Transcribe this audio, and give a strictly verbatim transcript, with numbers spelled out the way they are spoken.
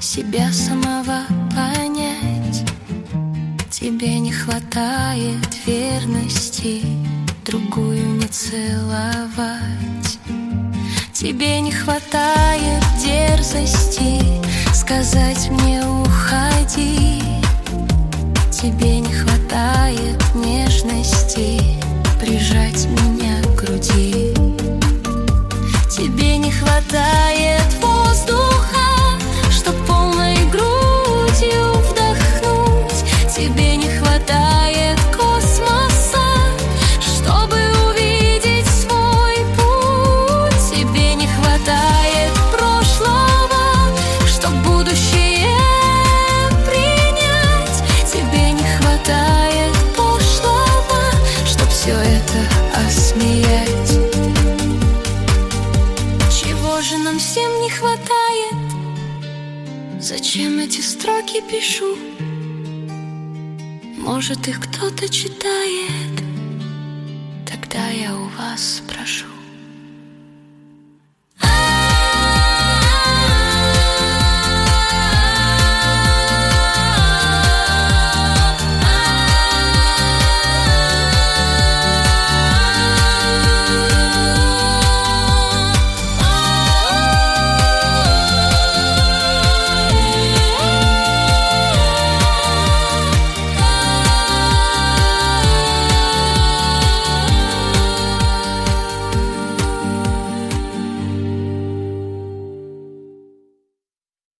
себя самого понять. Тебе не хватает верности, другую не целовать. Тебе не хватает дерзости сказать мне уходи. Тебе не хватает нежности прижать меня к груди. Тебе не хватает воздуха, чтоб полной грудью вдохнуть. Тебе не хватает космоса, чтобы увидеть свой путь. Тебе не хватает прошлого, чтоб будущее принять. Тебе не хватает пошлого, чтоб все это осмеять. Чего же нам всем не хватает? Зачем эти строки пишу? Может, их кто-то читает? Тогда я у вас спрошу.